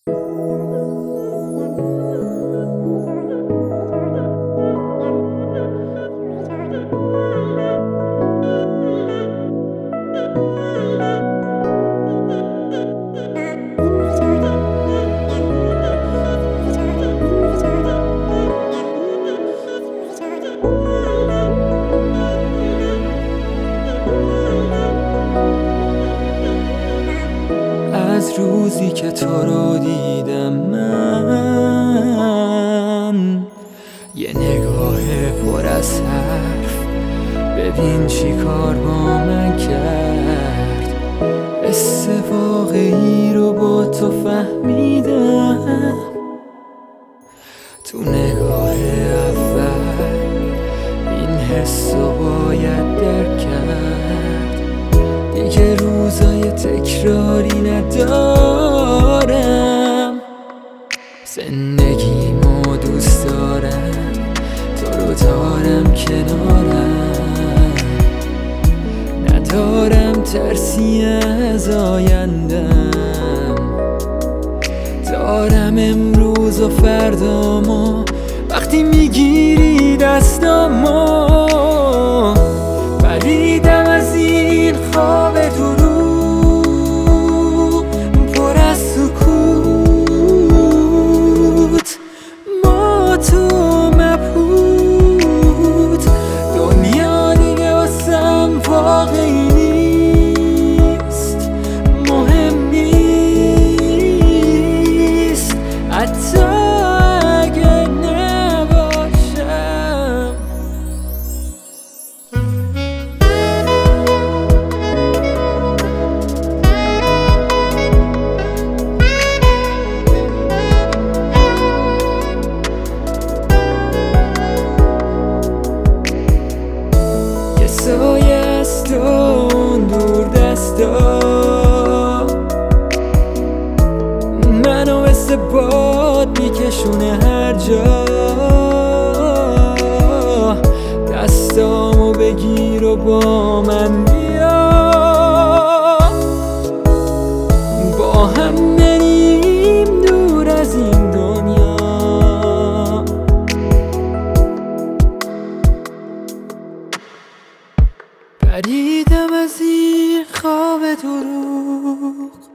از روزی که تو رو دیدم من یه نگاه پر از حرف، ببین چی کار با من کرد. حس واقعی رو با تو فهمیدم تو نگاه اول، این حس رو باید درک کرد. دیگه روزای تکراری ندارم، زندگیمو دوست دارم، تو رو دارم کنارم، ندارم ترسی از آیندم. دارم امروز و فردامو، وقتی میگیری دستامو. پریدم از این خواب دروغ پر از سکوت، ما تو مبهوت. دنیا دیگه واسم واقعی نیست، مهم نیست حتی اگه نباشم. یه سایه از تو اون دور دستا، منو مثل باد میکشونه هر جا. دستامو بگیر و با من بیا، با هم بریم دور از این دنیا. پریدم از این خواب دروغ